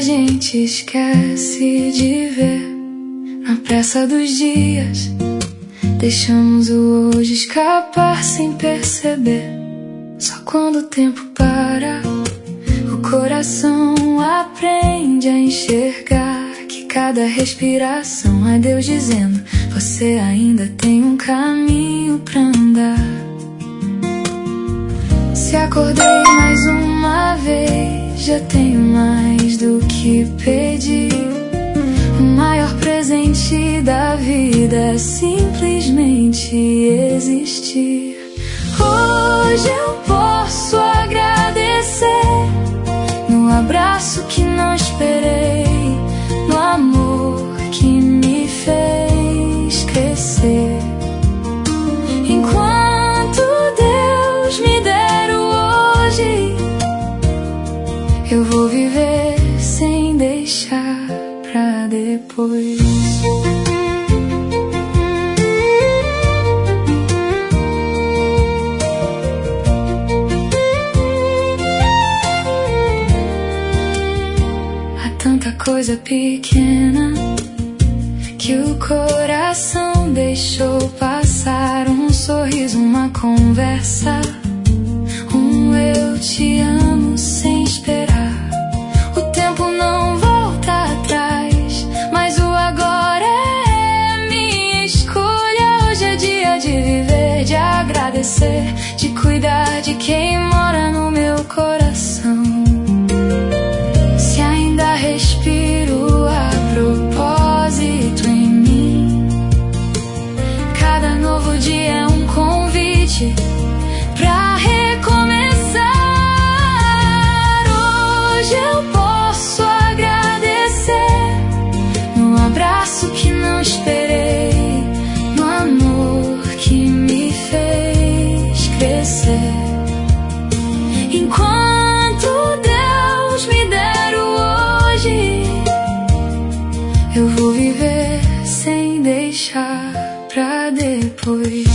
gente esquece de ver na pressa dos dias. Deixamos o hoje escapar sem perceber. Só quando o tempo para, o coração aprende a enxergar que cada respiração é Deus dizendo: você ainda tem um caminho pra andar. Se acordei mais uma vez, já tenho mais do que pedir. O maior presente da vida é simplesmente existir. Hoje eu posso agradecer no abraço que não esperei, no amor que me fez crescer. Enquanto Deus me der o hoje, eu vou viver sem deixar pra depois. Tanta coisa pequena que o coração deixou passar. Um sorriso, uma conversa, um eu te amo sem esperar. O tempo não volta atrás, mas o agora é minha escolha. Hoje é dia de viver, de agradecer, de cuidar de quem mora no meu coração. Respiro a propósito em mim. Cada novo dia é um convite pra recomeçar. Hoje eu posso agradecer no abraço que não esperei, no amor que me fez crescer. Enquanto Deus me der o hoje, eu vou viver sem deixar pra depois.